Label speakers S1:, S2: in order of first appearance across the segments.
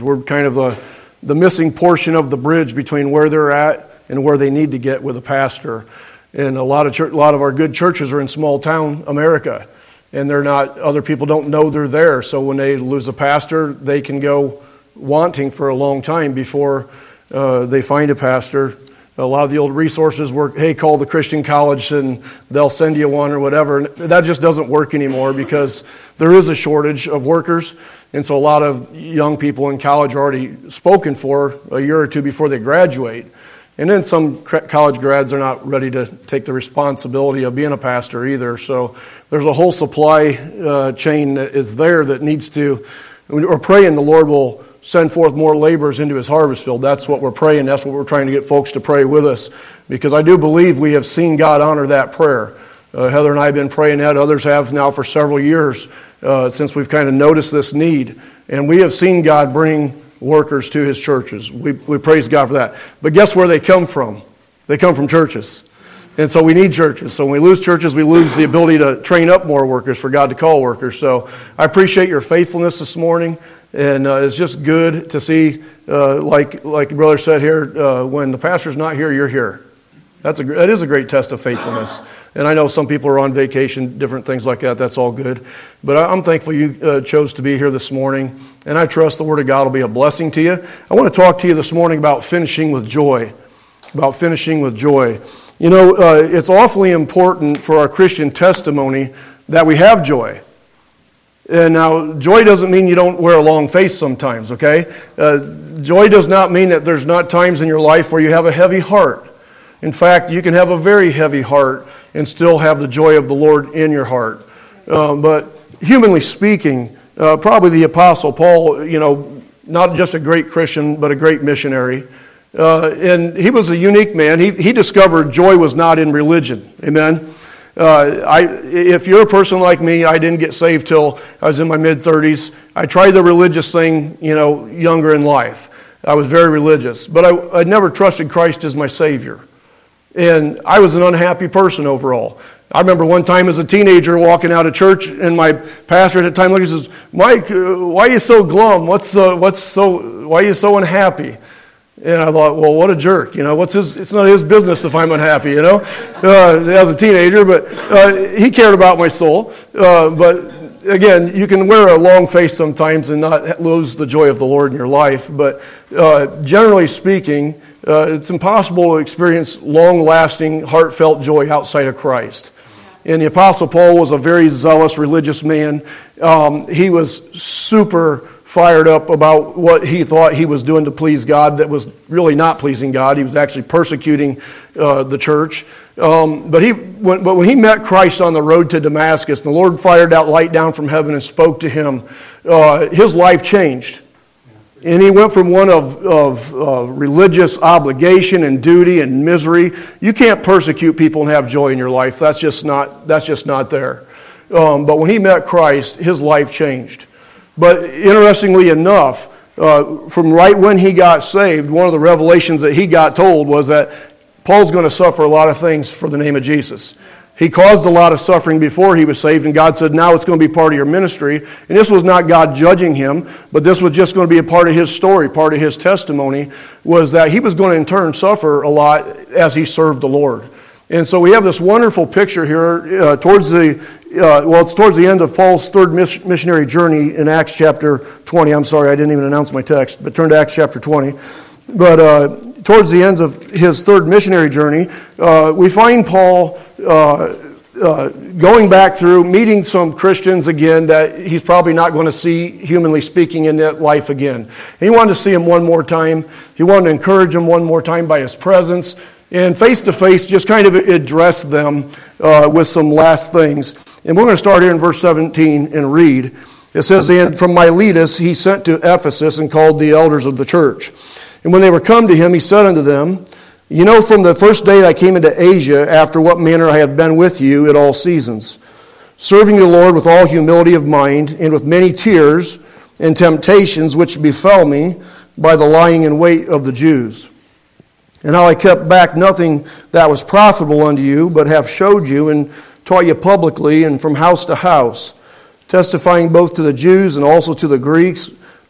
S1: We're kind of the missing portion of the bridge between where they're at and where they need to get with a pastor. And a lot of our good churches are in small town America, and they're not. Other people don't know they're there. So when they lose a pastor, they can go wanting for a long time before they find a pastor. A lot of the old resources were, hey, call the Christian college and they'll send you one or whatever. And that just doesn't work anymore because there is a shortage of workers. And so a lot of young people in college are already spoken for a year or two before they graduate. And then some college grads are not ready to take the responsibility of being a pastor either. So there's a whole supply chain that is there that needs to, we're praying the Lord will send forth more laborers into his harvest field. That's what we're praying. That's what we're trying to get folks to pray with us. Because I do believe we have seen God honor that prayer. Heather and I have been praying that. Others have now for several years since we've kind of noticed this need. And we have seen God bring workers to his churches. We praise God for that. But guess where they come from? They come from churches. And so we need churches. So when we lose churches, we lose the ability to train up more workers for God to call workers. So I appreciate your faithfulness this morning. And it's just good to see, like Brother said here, when the pastor's not here, you're here. That is a great test of faithfulness. And I know some people are on vacation, different things like that. That's all good. But I'm thankful you chose to be here this morning. And I trust the Word of God will be a blessing to you. I want to talk to you this morning about finishing with joy. About finishing with joy. You know, it's awfully important for our Christian testimony that we have joy. And now, joy doesn't mean you don't wear a long face sometimes, okay? Joy does not mean that there's not times in your life where you have a heavy heart. In fact, you can have a very heavy heart and still have the joy of the Lord in your heart. But humanly speaking, probably the Apostle Paul, you know, not just a great Christian, but a great missionary. And he was a unique man. He discovered joy was not in religion. Amen? If you're a person like me, I didn't get saved till I was in my mid-30s. I tried the religious thing, you know, younger in life. I was very religious. But I never trusted Christ as my Savior. And I was an unhappy person overall. I remember one time as a teenager walking out of church, and my pastor at the time looked and says, "Mike, why are you so glum? Why are you so unhappy?" And I thought, well, what a jerk, you know, it's not his business if I'm unhappy, you know, as a teenager, but he cared about my soul. But again, you can wear a long face sometimes and not lose the joy of the Lord in your life. But generally speaking, it's impossible to experience long-lasting, heartfelt joy outside of Christ. And the Apostle Paul was a very zealous religious man. He was super fired up about what he thought he was doing to please God that was really not pleasing God. He was actually persecuting the church. But when he met Christ on the road to Damascus, the Lord fired out light down from heaven and spoke to him. His life changed. And he went from one of religious obligation and duty and misery. You can't persecute people and have joy in your life. That's just not there. But when he met Christ, his life changed. But interestingly enough, from right when he got saved, one of the revelations that he got told was that Paul's going to suffer a lot of things for the name of Jesus. He caused a lot of suffering before he was saved, and God said, now it's going to be part of your ministry. And this was not God judging him, but this was just going to be a part of his story, part of his testimony, was that he was going to in turn suffer a lot as he served the Lord. And so we have this wonderful picture here towards the end of Paul's third missionary journey in Acts chapter 20. I'm sorry, I didn't even announce my text, but turn to Acts chapter 20. But towards the end of his third missionary journey, we find Paul going back through, meeting some Christians again that he's probably not going to see, humanly speaking, in that life again. He wanted to see him one more time. He wanted to encourage him one more time by his presence. And face-to-face, just kind of address them with some last things. And we're going to start here in verse 17 and read. It says, and from Miletus he sent to Ephesus and called the elders of the church. And when they were come to him, he said unto them, you know from the first day I came into Asia, after what manner I have been with you at all seasons, serving the Lord with all humility of mind, and with many tears and temptations which befell me by the lying in wait of the Jews. And how I kept back nothing that was profitable unto you, but have showed you and taught you publicly and from house to house, testifying both to the Jews and also to the Greeks,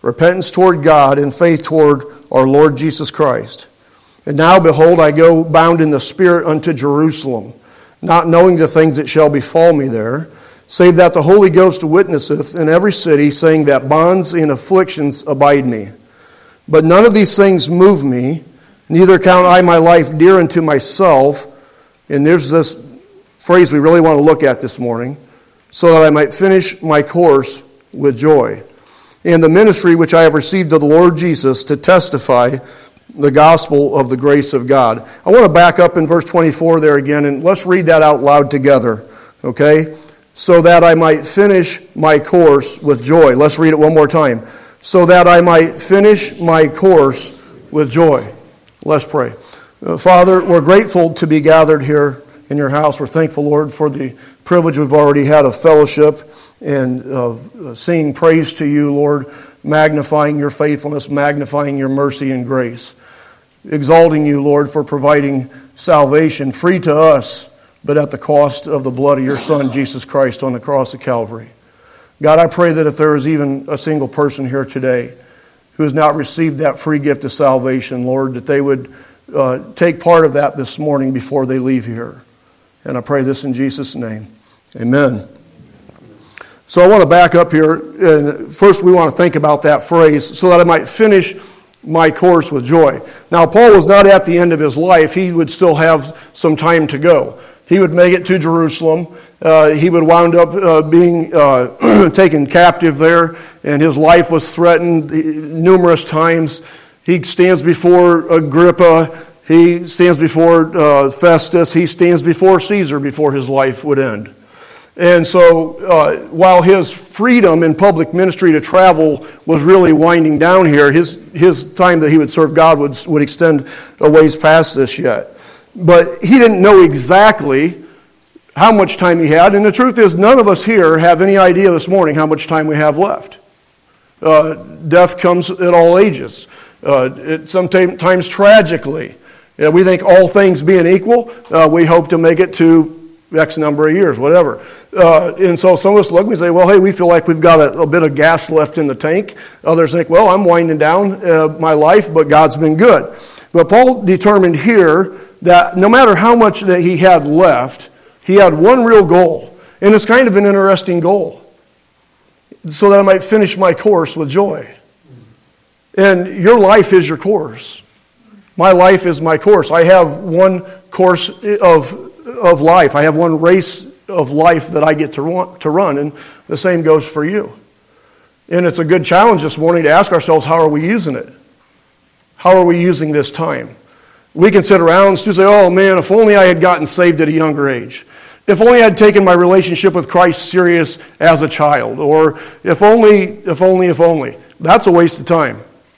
S1: repentance toward God and faith toward our Lord Jesus Christ. And now, behold, I go bound in the Spirit unto Jerusalem, not knowing the things that shall befall me there, save that the Holy Ghost witnesseth in every city, saying that bonds and afflictions abide me. But none of these things move me, neither count I my life dear unto myself. And there's this phrase we really want to look at this morning, so that I might finish my course with joy. And the ministry which I have received of the Lord Jesus to testify the gospel of the grace of God. I want to back up in verse 24 there again, and let's read that out loud together, okay? So that I might finish my course with joy. Let's read it one more time. So that I might finish my course with joy. Let's pray. Father, we're grateful to be gathered here in your house. We're thankful, Lord, for the privilege we've already had of fellowship and of singing praise to you, Lord, magnifying your faithfulness, magnifying your mercy and grace. Exalting you, Lord, for providing salvation free to us, but at the cost of the blood of your Son, Jesus Christ, on the cross of Calvary. God, I pray that if there is even a single person here today who has not received that free gift of salvation, Lord, that they would take part of that this morning before they leave here. And I pray this in Jesus' name. Amen. So I want to back up here. And first, we want to think about that phrase, so that I might finish my course with joy. Now, Paul was not at the end of his life. He would still have some time to go. He would make it to Jerusalem. He would wind up being taken captive there, and his life was threatened numerous times. He stands before Agrippa. He stands before Festus. He stands before Caesar before his life would end. And so while his freedom in public ministry to travel was really winding down here, his time that he would serve God would extend a ways past this yet. But he didn't know exactly how much time he had. And the truth is, none of us here have any idea this morning how much time we have left. Death comes at all ages. Sometimes tragically. We think all things being equal, we hope to make it to X number of years, whatever. And so some of us look and we say, well, hey, we feel like we've got a bit of gas left in the tank. Others think, well, I'm winding down my life, but God's been good. But Paul determined here that no matter how much that he had left, he had one real goal. And it's kind of an interesting goal. So that I might finish my course with joy. And your life is your course. My life is my course. I have one course of life. I have one race of life that I get to run, and the same goes for you. And it's a good challenge this morning to ask ourselves, how are we using it? How are we using this time? We can sit around and say, oh man, if only I had gotten saved at a younger age. If only I had taken my relationship with Christ serious as a child. Or if only. That's a waste of time.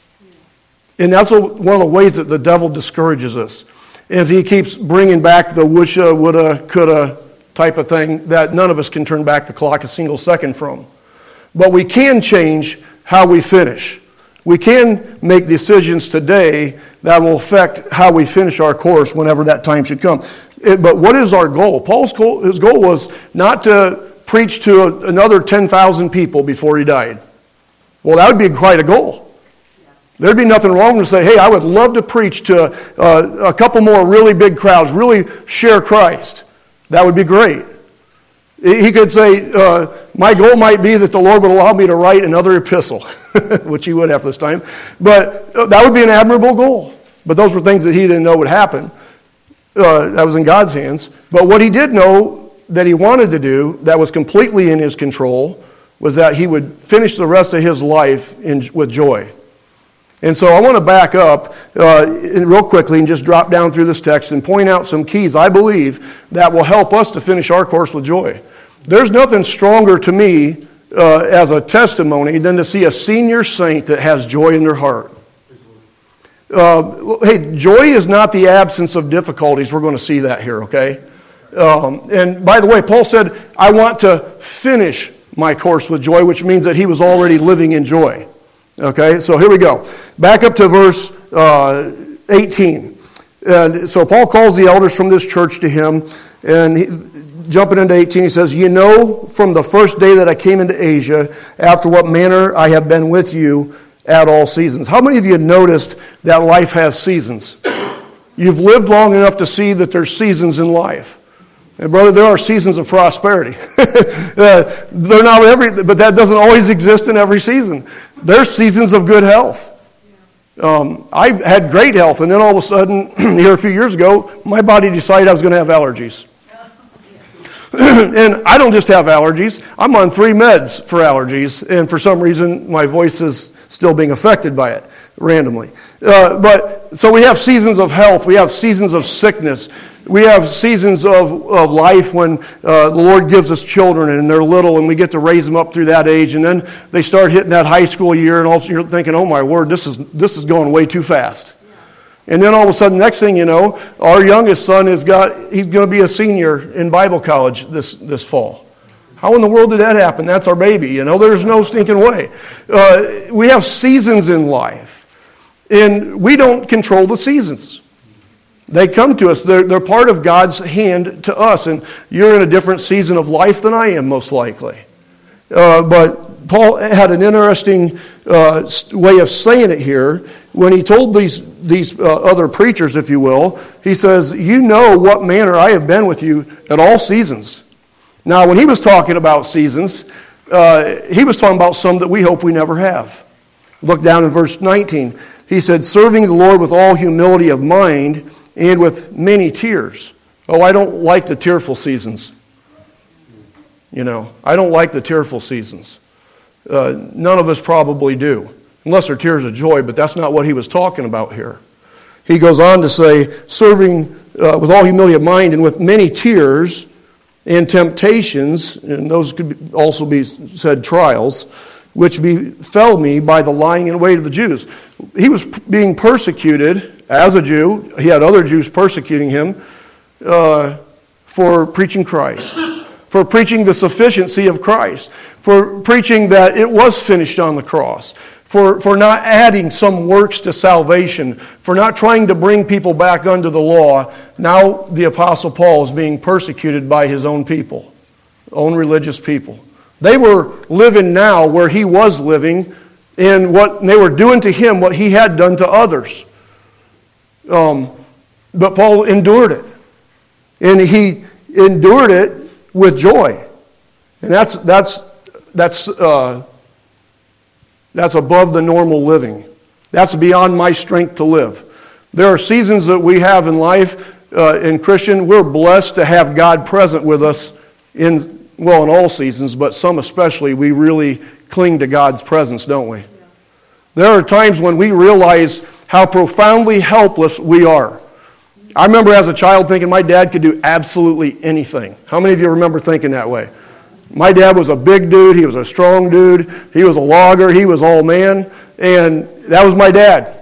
S1: And that's one of the ways that the devil discourages us. Is he keeps bringing back the woulda, woulda, coulda type of thing that none of us can turn back the clock a single second from. But we can change how we finish. We can make decisions today that will affect how we finish our course whenever that time should come. But what is our goal? His goal was not to preach to another 10,000 people before he died. Well, that would be quite a goal. There'd be nothing wrong to say, hey, I would love to preach to a couple more really big crowds, really share Christ. That would be great. He could say, my goal might be that the Lord would allow me to write another epistle, which he would have this time. But that would be an admirable goal. But those were things that he didn't know would happen. That was in God's hands. But what he did know that he wanted to do, that was completely in his control, was that he would finish the rest of his life with joy. And so I want to back up real quickly and just drop down through this text and point out some keys, I believe, that will help us to finish our course with joy. There's nothing stronger to me as a testimony than to see a senior saint that has joy in their heart. Hey, joy is not the absence of difficulties. We're going to see that here, okay? And by the way, Paul said, I want to finish my course with joy, which means that he was already living in joy. Okay, so here we go. Back up to verse 18. And so Paul calls the elders from this church to him, and jumping into 18, he says, you know from the first day that I came into Asia, after what manner I have been with you, at all seasons. How many of you noticed that life has seasons? You've lived long enough to see that there's seasons in life. And brother, there are seasons of prosperity. They're not but that doesn't always exist in every season. There's seasons of good health. I had great health, and then all of a sudden, here a few years ago, my body decided I was going to have allergies. And I don't just have allergies. I'm on 3 meds for allergies, and for some reason, my voice is still being affected by it randomly. So we have seasons of health. We have seasons of sickness. We have seasons of life when the Lord gives us children and they're little and we get to raise them up through that age. And then they start hitting that high school year and all of a sudden you're thinking, oh my word, this is going way too fast. And then all of a sudden, next thing you know, our youngest son he's going to be a senior in Bible college this fall. How in the world did that happen? That's our baby, There's no stinking way. We have seasons in life. And we don't control the seasons. They come to us. They're part of God's hand to us. And you're in a different season of life than I am, most likely. But Paul had an interesting way of saying it here. When he told these other preachers, if you will, he says, you know what manner I have been with you at all seasons. Now, when he was talking about seasons, he was talking about some that we hope we never have. Look down in verse 19. He said, serving the Lord with all humility of mind and with many tears. Oh, I don't like the tearful seasons. I don't like the tearful seasons. None of us probably do, unless they're tears of joy, but that's not what he was talking about here. He goes on to say, serving with all humility of mind and with many tears and temptations, and those could also be said trials, which befell me by the lying in wait of the Jews. He was being persecuted as a Jew. He had other Jews persecuting him for preaching Christ, for preaching the sufficiency of Christ, for preaching that it was finished on the cross, for not adding some works to salvation, for not trying to bring people back under the law. Now the Apostle Paul is being persecuted by his own people, own religious people. They were living now where he was living, and they were doing to him what he had done to others. But Paul endured it. And he endured it with joy. And that's above the normal living. That's beyond my strength to live. There are seasons that we have in life, in Christian, we're blessed to have God present with us in all seasons, but some especially, we really cling to God's presence, don't we? Yeah. There are times when we realize how profoundly helpless we are. I remember as a child thinking my dad could do absolutely anything. How many of you remember thinking that way? My dad was a big dude. He was a strong dude. He was a logger. He was all man. And that was my dad.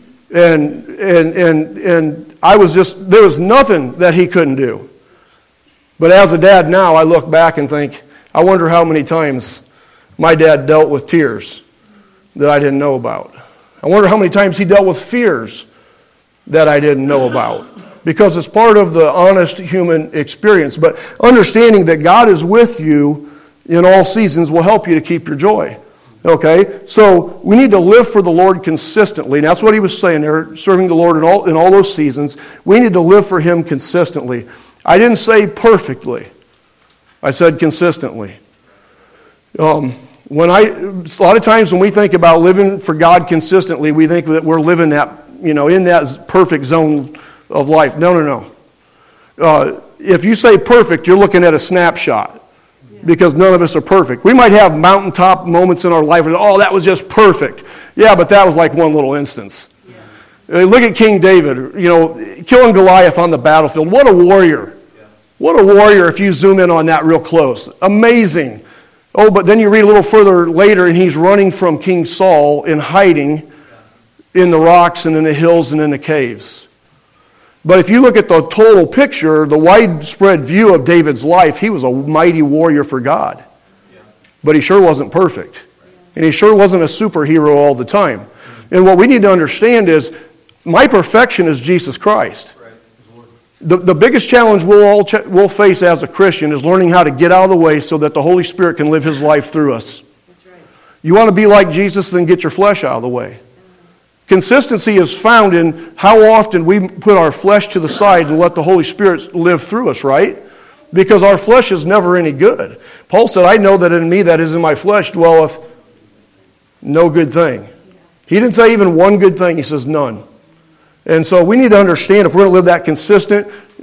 S1: And I was there was nothing that he couldn't do. But as a dad now, I look back and think, I wonder how many times my dad dealt with tears that I didn't know about. I wonder how many times he dealt with fears that I didn't know about. Because it's part of the honest human experience. But understanding that God is with you in all seasons will help you to keep your joy. Okay? So we need to live for the Lord consistently. And that's what he was saying there, serving the Lord in all those seasons. We need to live for him consistently. I didn't say perfectly. I said consistently. A lot of times when we think about living for God consistently, we think that we're living that, in that perfect zone of life. No. If you say perfect, you're looking at a snapshot, because none of us are perfect. We might have mountaintop moments in our life where, oh, that was just perfect. Yeah, but that was like one little instance. Look at King David, killing Goliath on the battlefield. What a warrior. What a warrior if you zoom in on that real close. Amazing. Oh, but then you read a little further later and he's running from King Saul and hiding in the rocks and in the hills and in the caves. But if you look at the total picture, the widespread view of David's life, he was a mighty warrior for God. But he sure wasn't perfect. And he sure wasn't a superhero all the time. And what we need to understand is, my perfection is Jesus Christ. The biggest challenge we'll face as a Christian is learning how to get out of the way so that the Holy Spirit can live his life through us. That's right. You want to be like Jesus, then get your flesh out of the way. Consistency is found in how often we put our flesh to the side and let the Holy Spirit live through us, right? Because our flesh is never any good. Paul said, I know that in me, that is in my flesh, dwelleth no good thing. He didn't say even one good thing. He says none. And so we need to understand if we're going to live that consistent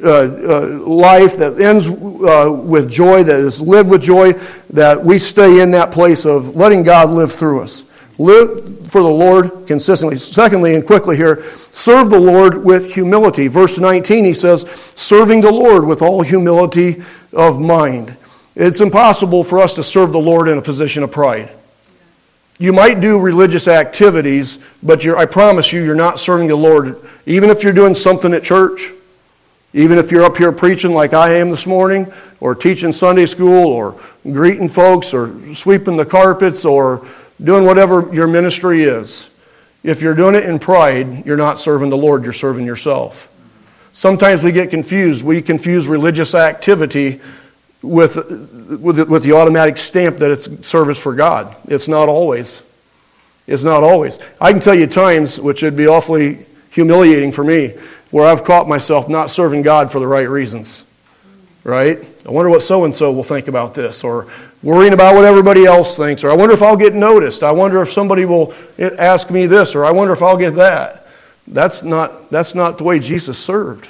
S1: life that ends with joy, that is lived with joy, that we stay in that place of letting God live through us. Live for the Lord consistently. Secondly, and quickly here, serve the Lord with humility. Verse 19, he says, serving the Lord with all humility of mind. It's impossible for us to serve the Lord in a position of pride. You might do religious activities, but I promise you, you're not serving the Lord. Even if you're doing something at church, even if you're up here preaching like I am this morning, or teaching Sunday school, or greeting folks, or sweeping the carpets, or doing whatever your ministry is. If you're doing it in pride, you're not serving the Lord, you're serving yourself. Sometimes we get confused. We confuse religious activity with the automatic stamp that it's service for God. It's not always. It's not always. I can tell you times, which would be awfully humiliating for me, where I've caught myself not serving God for the right reasons. Right? I wonder what so-and-so will think about this, or worrying about what everybody else thinks, or I wonder if I'll get noticed. I wonder if somebody will ask me this, or I wonder if I'll get that. That's not the way Jesus served.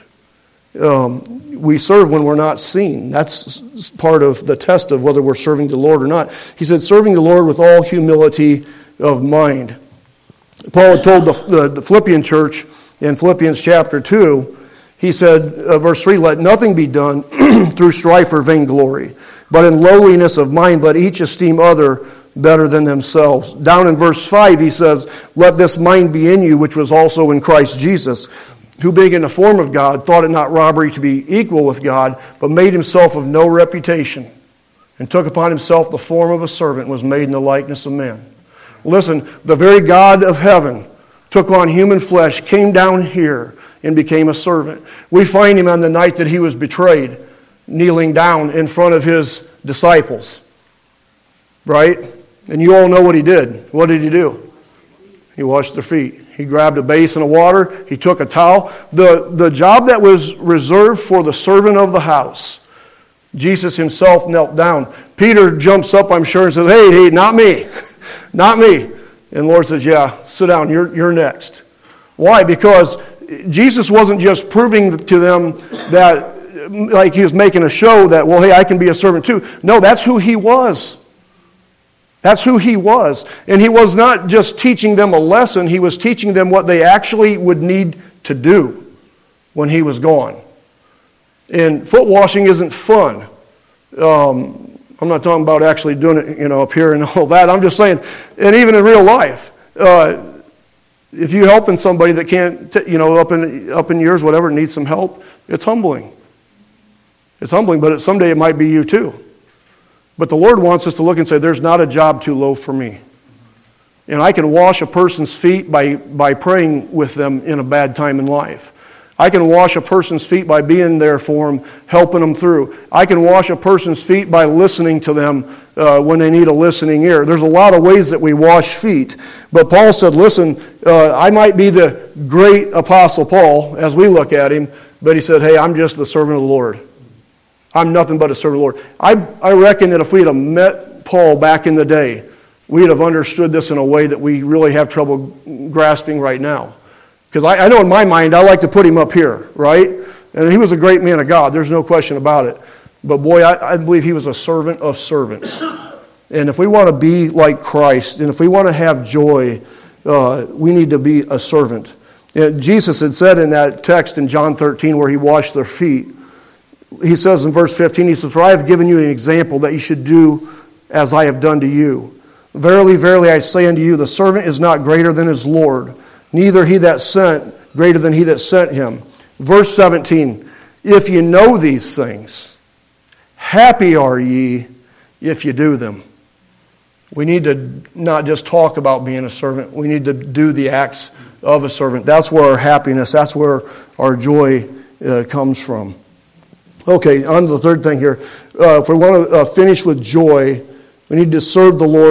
S1: We serve when we're not seen. That's part of the test of whether we're serving the Lord or not. He said, serving the Lord with all humility of mind. Paul had told the Philippian church in Philippians chapter 2, he said, verse 3, let nothing be done through strife or vainglory, but in lowliness of mind let each esteem other better than themselves. Down in verse 5 he says, let this mind be in you, which was also in Christ Jesus, who being in the form of God, thought it not robbery to be equal with God, but made himself of no reputation, and took upon himself the form of a servant, and was made in the likeness of men. Listen, the very God of heaven took on human flesh, came down here, and became a servant. We find him on the night that he was betrayed, kneeling down in front of his disciples. Right? And you all know what he did. What did he do? He washed their feet. He grabbed a basin of water. He took a towel. The job that was reserved for the servant of the house, Jesus himself knelt down. Peter jumps up, I'm sure, and says, hey, not me. Not me. And the Lord says, yeah, sit down. You're next. Why? Because Jesus wasn't just proving to them that, like he was making a show that, well, hey, I can be a servant too. No, that's who he was. That's who he was. And he was not just teaching them a lesson, he was teaching them what they actually would need to do when he was gone. And foot washing isn't fun. I'm not talking about actually doing it, up here and all that. I'm just saying, and even in real life, if you're helping somebody that can't, up in years, whatever, needs some help, it's humbling. It's humbling, but someday it might be you too. But the Lord wants us to look and say, there's not a job too low for me. And I can wash a person's feet by praying with them in a bad time in life. I can wash a person's feet by being there for them, helping them through. I can wash a person's feet by listening to them when they need a listening ear. There's a lot of ways that we wash feet. But Paul said, listen, I might be the great Apostle Paul as we look at him, but he said, hey, I'm just the servant of the Lord. I'm nothing but a servant of the Lord. I reckon that if we had met Paul back in the day, we'd have understood this in a way that we really have trouble grasping right now. Because I know in my mind, I like to put him up here, right? And he was a great man of God. There's no question about it. But boy, I believe he was a servant of servants. And if we want to be like Christ, and if we want to have joy, we need to be a servant. And Jesus had said in that text in John 13 where he washed their feet, he says in verse 15, he says, for I have given you an example that you should do as I have done to you. Verily, verily, I say unto you, the servant is not greater than his Lord, neither he that sent greater than he that sent him. Verse 17, if you know these things, happy are ye if you do them. We need to not just talk about being a servant. We need to do the acts of a servant. That's where our happiness, that's where our joy comes from. Okay, on to the third thing here. If we want to finish with joy, we need to serve the Lord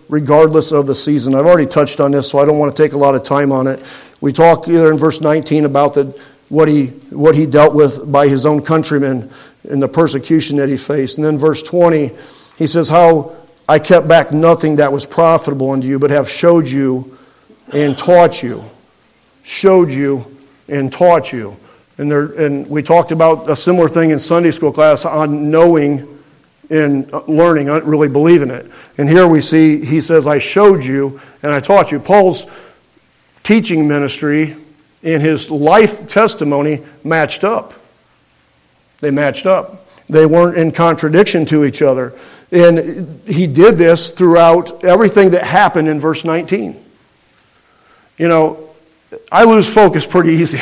S1: regardless of the season. I've already touched on this, so I don't want to take a lot of time on it. We talk either in verse 19 about what he dealt with by his own countrymen and the persecution that he faced. And then verse 20, he says, how I kept back nothing that was profitable unto you, but have showed you and taught you. Showed you and taught you. And we talked about a similar thing in Sunday school class on knowing and learning, really believing it. And here we see, he says, I showed you and I taught you. Paul's teaching ministry and his life testimony matched up. They matched up. They weren't in contradiction to each other. And he did this throughout everything that happened in verse 19. You know, I lose focus pretty easy.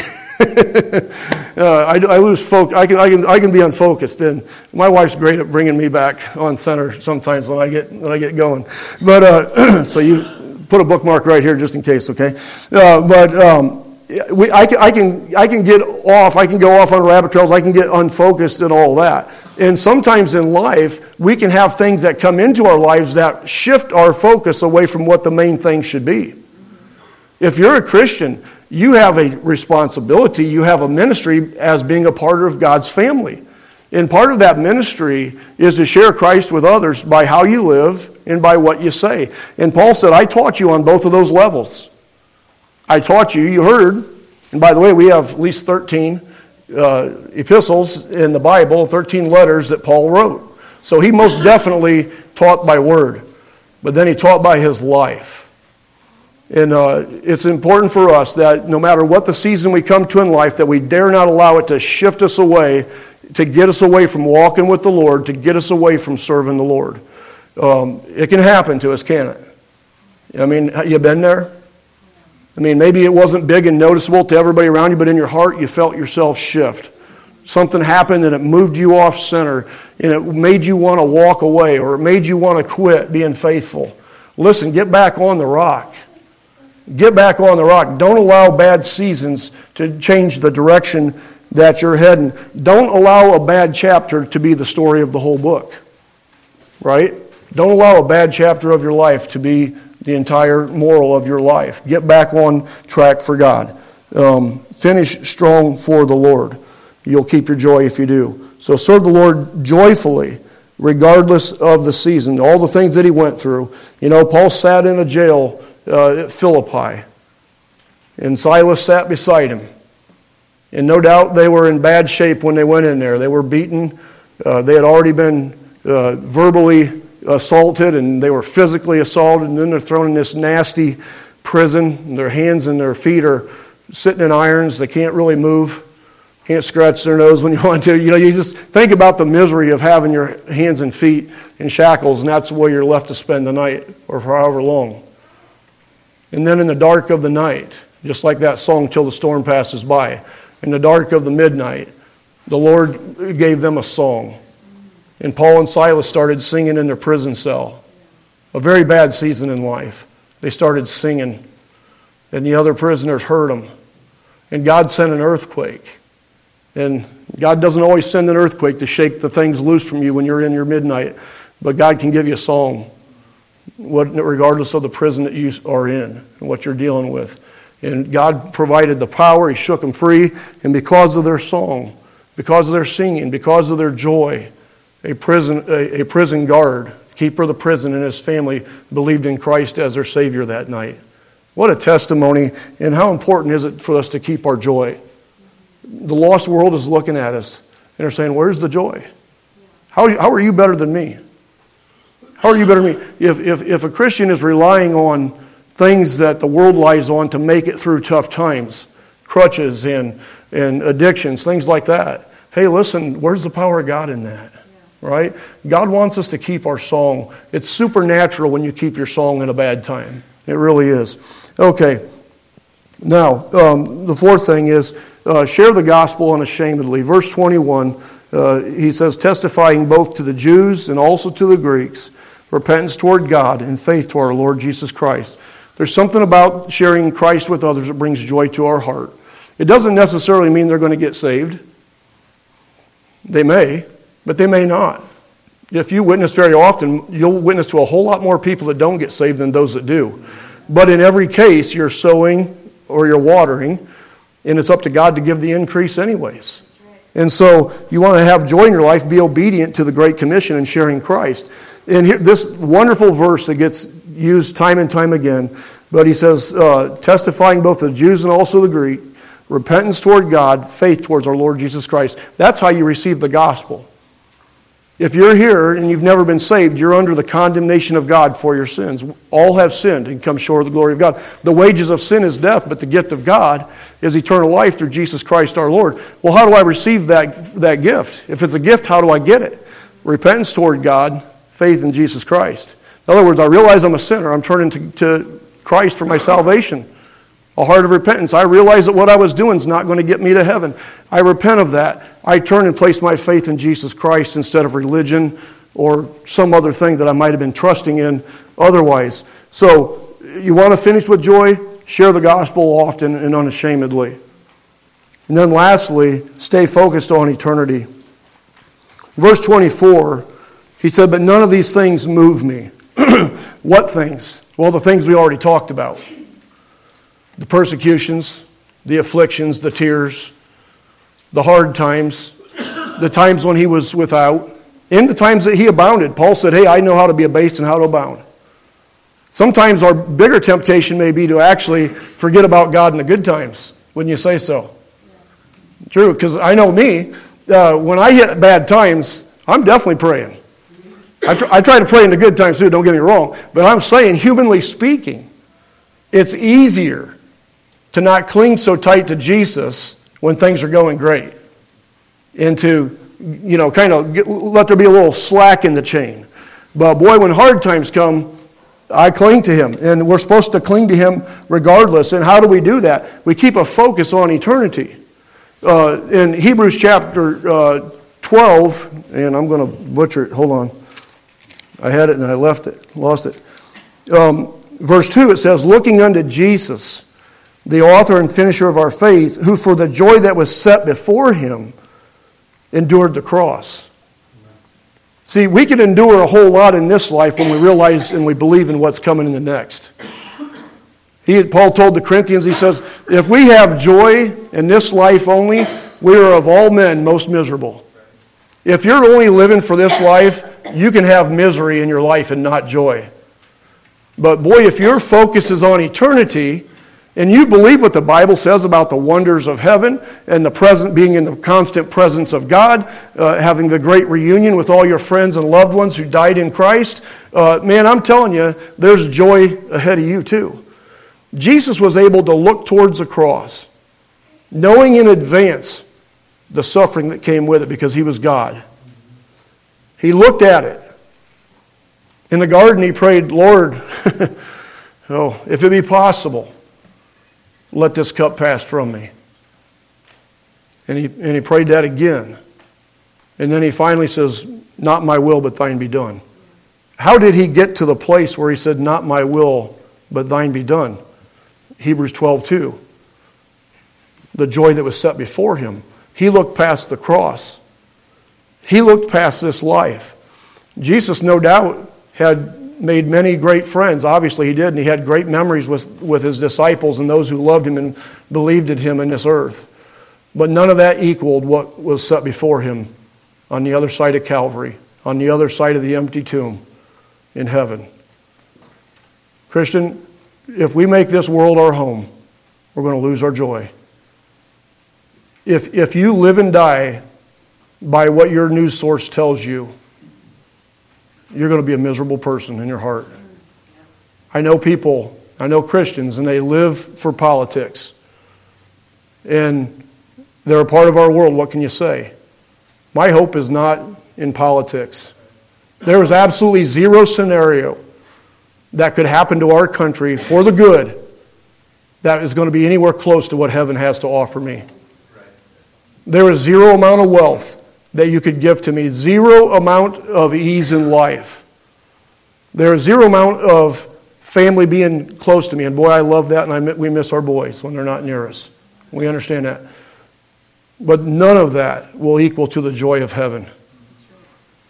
S1: I lose focus. I can be unfocused, and my wife's great at bringing me back on center sometimes when I get going. But so you put a bookmark right here just in case, okay? I can get off. I can go off on rabbit trails. I can get unfocused and all that. And sometimes in life, we can have things that come into our lives that shift our focus away from what the main thing should be. If you're a Christian, you have a responsibility, you have a ministry as being a part of God's family. And part of that ministry is to share Christ with others by how you live and by what you say. And Paul said, I taught you on both of those levels. I taught you, you heard, and by the way, we have at least 13 epistles in the Bible, 13 letters that Paul wrote. So he most definitely taught by word, but then he taught by his life. And it's important for us that no matter what the season we come to in life, that we dare not allow it to shift us away, to get us away from walking with the Lord, to get us away from serving the Lord. It can happen to us, can't it? I mean, you been there? I mean, maybe it wasn't big and noticeable to everybody around you, but in your heart you felt yourself shift. Something happened and it moved you off center, and it made you want to walk away, or it made you want to quit being faithful. Listen, get back on the rock. Get back on the rock. Don't allow bad seasons to change the direction that you're heading. Don't allow a bad chapter to be the story of the whole book. Right? Don't allow a bad chapter of your life to be the entire moral of your life. Get back on track for God. Finish strong for the Lord. You'll keep your joy if you do. So serve the Lord joyfully, regardless of the season. All the things that he went through. You know, Paul sat in a jail at Philippi, and Silas sat beside him. And no doubt they were in bad shape when they went in there. They were beaten. They had already been verbally assaulted, and they were physically assaulted, and then they're thrown in this nasty prison, and their hands and their feet are sitting in irons. They can't really move, can't scratch their nose when you want to. You know, you just think about the misery of having your hands and feet in shackles, and that's where you're left to spend the night, or for however long. And then in the dark of the night, just like that song, Till the Storm Passes By, in the dark of the midnight, the Lord gave them a song. And Paul and Silas started singing in their prison cell. A very bad season in life. They started singing, and the other prisoners heard them. And God sent an earthquake. And God doesn't always send an earthquake to shake the things loose from you when you're in your midnight. But God can give you a song, regardless of the prison that you are in and what you're dealing with. And God provided the power. He shook them free. And because of their song, because of their singing, because of their joy, a prison guard, keeper of the prison, and his family believed in Christ as their Savior that night. What a testimony, and how important is it for us to keep our joy? The lost world is looking at us, and they're saying, where's the joy? How are you better than me? How are you better than me? If a Christian is relying on things that the world lies on to make it through tough times, crutches and addictions, things like that, hey, listen, where's the power of God in that? Right? God wants us to keep our song. It's supernatural when you keep your song in a bad time. It really is. Okay. Now, the fourth thing is share the gospel unashamedly. Verse 21, he says, testifying both to the Jews and also to the Greeks, repentance toward God and faith to our Lord Jesus Christ. There's something about sharing Christ with others that brings joy to our heart. It doesn't necessarily mean they're going to get saved. They may, but they may not. If you witness very often, you'll witness to a whole lot more people that don't get saved than those that do. But in every case, you're sowing or you're watering, and it's up to God to give the increase anyways. And so you want to have joy in your life, be obedient to the Great Commission and sharing Christ. And here, this wonderful verse that gets used time and time again, but he says, testifying both the Jews and also the Greek, repentance toward God, faith towards our Lord Jesus Christ. That's how you receive the gospel. If you're here and you've never been saved, you're under the condemnation of God for your sins. All have sinned and come short of the glory of God. The wages of sin is death, but the gift of God is eternal life through Jesus Christ our Lord. Well, how do I receive that gift? If it's a gift, how do I get it? Repentance toward God, faith in Jesus Christ. In other words, I realize I'm a sinner. I'm turning to Christ for my salvation. A heart of repentance. I realize that what I was doing is not going to get me to heaven. I repent of that. I turn and place my faith in Jesus Christ instead of religion or some other thing that I might have been trusting in otherwise. So, you want to finish with joy? Share the gospel often and unashamedly. And then lastly, stay focused on eternity. Verse 24, he said, but none of these things move me. What things? Well, the things we already talked about. The persecutions, the afflictions, the tears, the hard times, the times when he was without, and the times that he abounded. Paul said, hey, I know how to be abased and how to abound. Sometimes our bigger temptation may be to actually forget about God in the good times. Wouldn't you say so? Yeah. True, because I know me. When I hit bad times, I'm definitely praying. I try to pray in the good times too, don't get me wrong. But I'm saying, humanly speaking, it's easier to not cling so tight to Jesus when things are going great. And to, kind of let there be a little slack in the chain. But boy, when hard times come, I cling to Him. And we're supposed to cling to Him regardless. And how do we do that? We keep a focus on eternity. In Hebrews chapter 12, and I'm going to butcher it, hold on. I had it and I lost it. Verse 2, it says, looking unto Jesus, the author and finisher of our faith, who for the joy that was set before Him endured the cross. See, we can endure a whole lot in this life when we realize and we believe in what's coming in the next. Paul told the Corinthians, he says, if we have joy in this life only, we are of all men most miserable. If you're only living for this life, you can have misery in your life and not joy. But boy, if your focus is on eternity, and you believe what the Bible says about the wonders of heaven and the present being in the constant presence of God, having the great reunion with all your friends and loved ones who died in Christ, man, I'm telling you, there's joy ahead of you too. Jesus was able to look towards the cross, knowing in advance the suffering that came with it because He was God. He looked at it. In the garden, He prayed, Lord, if it be possible, let this cup pass from me. And he prayed that again. And then he finally says, not my will, but thine be done. How did he get to the place where he said, not my will, but thine be done? Hebrews 12:2. The joy that was set before him. He looked past the cross. He looked past this life. Jesus, no doubt, had made many great friends. Obviously he did, and he had great memories with his disciples and those who loved him and believed in him in this earth. But none of that equaled what was set before him on the other side of Calvary, on the other side of the empty tomb in heaven. Christian, if we make this world our home, we're going to lose our joy. If you live and die by what your news source tells you, you're going to be a miserable person in your heart. I know people, I know Christians, and they live for politics. And they're a part of our world. What can you say? My hope is not in politics. There is absolutely zero scenario that could happen to our country for the good that is going to be anywhere close to what heaven has to offer me. There is zero amount of wealth that you could give to me, zero amount of ease in life. There is zero amount of family being close to me. And boy, I love that, and we miss our boys when they're not near us. We understand that. But none of that will equal to the joy of heaven.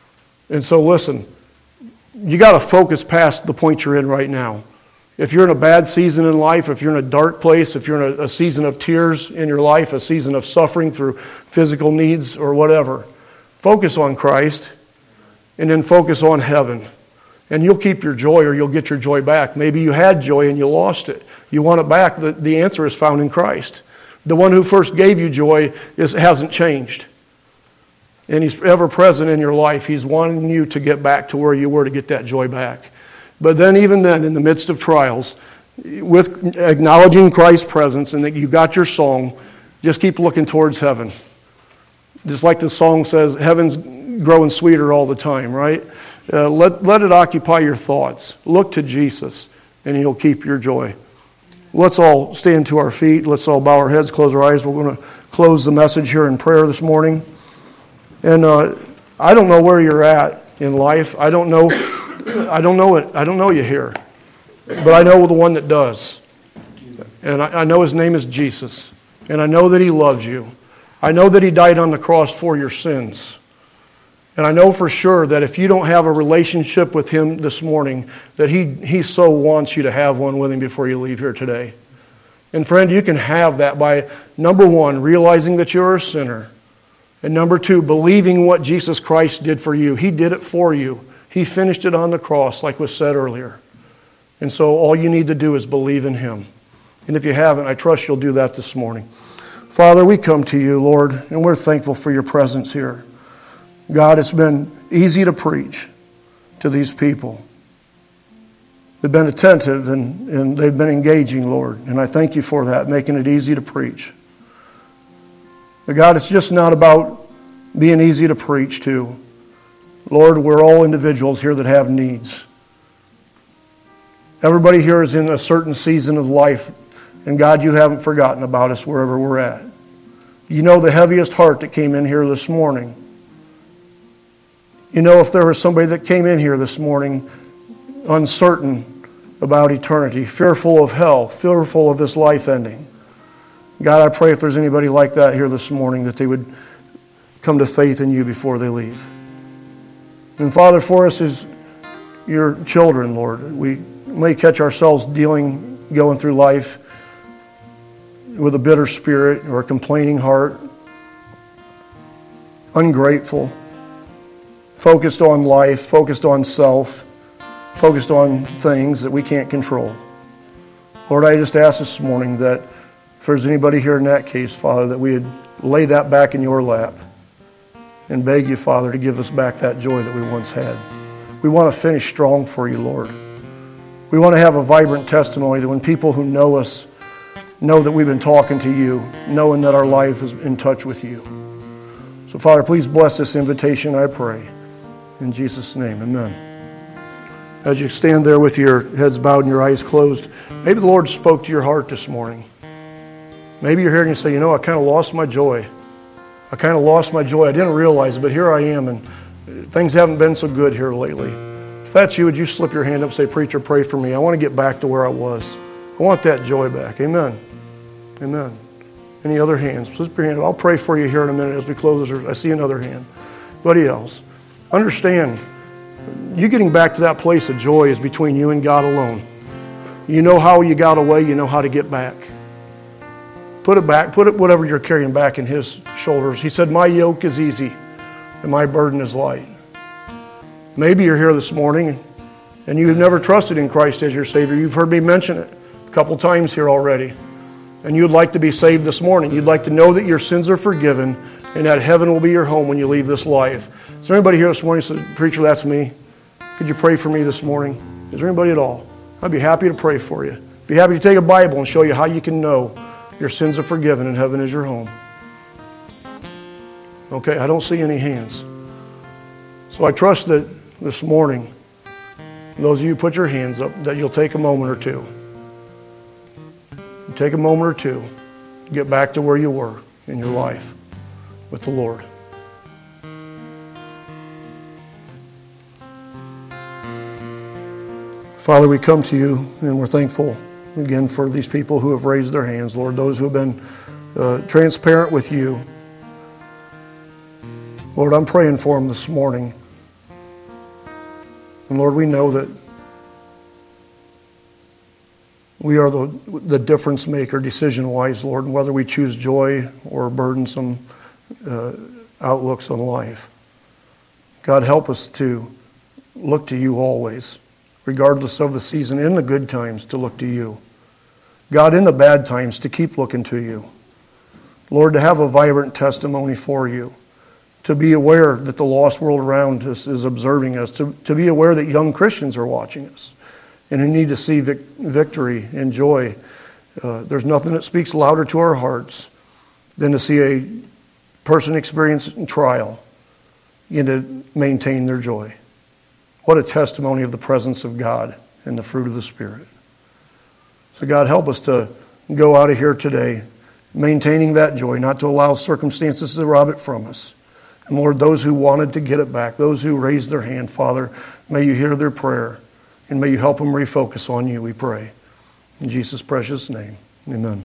S1: And so listen, you got to focus past the point you're in right now. If you're in a bad season in life, if you're in a dark place, if you're in a season of tears in your life, a season of suffering through physical needs or whatever, focus on Christ and then focus on heaven. And you'll keep your joy or you'll get your joy back. Maybe you had joy and you lost it. You want it back. The answer is found in Christ. The one who first gave you joy hasn't changed. And He's ever present in your life. He's wanting you to get back to where you were to get that joy back. But then even then, in the midst of trials, with acknowledging Christ's presence and that you got your song, just keep looking towards heaven. Just like the song says, heaven's growing sweeter all the time, right? Let it occupy your thoughts. Look to Jesus, and He'll keep your joy. Let's all stand to our feet. Let's all bow our heads, close our eyes. We're going to close the message here in prayer this morning. And I don't know where you're at in life. I don't know it. I don't know you here. But I know the one that does. And I know His name is Jesus. And I know that He loves you. I know that He died on the cross for your sins. And I know for sure that if you don't have a relationship with Him this morning, that He so wants you to have one with Him before you leave here today. And friend, you can have that by, number one, realizing that you're a sinner. And number two, believing what Jesus Christ did for you. He did it for you. He finished it on the cross, like was said earlier. And so all you need to do is believe in Him. And if you haven't, I trust you'll do that this morning. Father, we come to You, Lord, and we're thankful for Your presence here. God, it's been easy to preach to these people. They've been attentive and they've been engaging, Lord. And I thank You for that, making it easy to preach. But God, it's just not about being easy to preach to. Lord, we're all individuals here that have needs. Everybody here is in a certain season of life. And God, You haven't forgotten about us wherever we're at. You know the heaviest heart that came in here this morning. You know if there was somebody that came in here this morning uncertain about eternity, fearful of hell, fearful of this life ending. God, I pray if there's anybody like that here this morning that they would come to faith in You before they leave. And Father, for us as Your children, Lord, we may catch ourselves going through life with a bitter spirit or a complaining heart, ungrateful, focused on life, focused on self, focused on things that we can't control. Lord, I just ask this morning that if there's anybody here in that case, Father, that we would lay that back in Your lap and beg You, Father, to give us back that joy that we once had. We want to finish strong for You, Lord. We want to have a vibrant testimony that when people who know us know that we've been talking to You, knowing that our life is in touch with You. So, Father, please bless this invitation, I pray. In Jesus' name, amen. As you stand there with your heads bowed and your eyes closed, maybe the Lord spoke to your heart this morning. Maybe you're here and you say, I kind of lost my joy. I kind of lost my joy. I didn't realize it, but here I am, and things haven't been so good here lately. If that's you, would you slip your hand up and say, Preacher, pray for me. I want to get back to where I was. I want that joy back. Amen. Amen. Any other hands? Slip your hand up. I'll pray for you here in a minute as we close. I see another hand. Anybody else? Understand, you getting back to that place of joy is between you and God alone. You know how you got away. You know how to get back. Put it back. Put it whatever you're carrying back in His shoulders. He said, my yoke is easy and my burden is light. Maybe you're here this morning and you've never trusted in Christ as your Savior. You've heard me mention it a couple times here already. And you'd like to be saved this morning. You'd like to know that your sins are forgiven and that heaven will be your home when you leave this life. Is there anybody here this morning who said, Preacher, that's me? Could you pray for me this morning? Is there anybody at all? I'd be happy to pray for you. Be happy to take a Bible and show you how you can know your sins are forgiven and heaven is your home. Okay, I don't see any hands. So I trust that this morning, those of you who put your hands up, that you'll take a moment or two. Take a moment or two to get back to where you were in your life with the Lord. Father, we come to You and we're thankful again for these people who have raised their hands, Lord, those who have been transparent with You. Lord, I'm praying for them this morning And Lord, we know that we are the difference maker decision-wise, Lord, and whether we choose joy or burdensome outlooks on life. God, help us to look to you always, regardless of the season, in the good times, to look to you. God, in the bad times, to keep looking to you. Lord, to have a vibrant testimony for you, to be aware that the lost world around us is observing us, to be aware that young Christians are watching us and who need to see victory and joy. There's nothing that speaks louder to our hearts than to see a person experience trial and to maintain their joy. What a testimony of the presence of God and the fruit of the Spirit. So God, help us to go out of here today maintaining that joy, not to allow circumstances to rob it from us. And Lord, those who wanted to get it back, those who raised their hand, Father, may you hear their prayer and may you help them refocus on you, we pray. In Jesus' precious name, amen.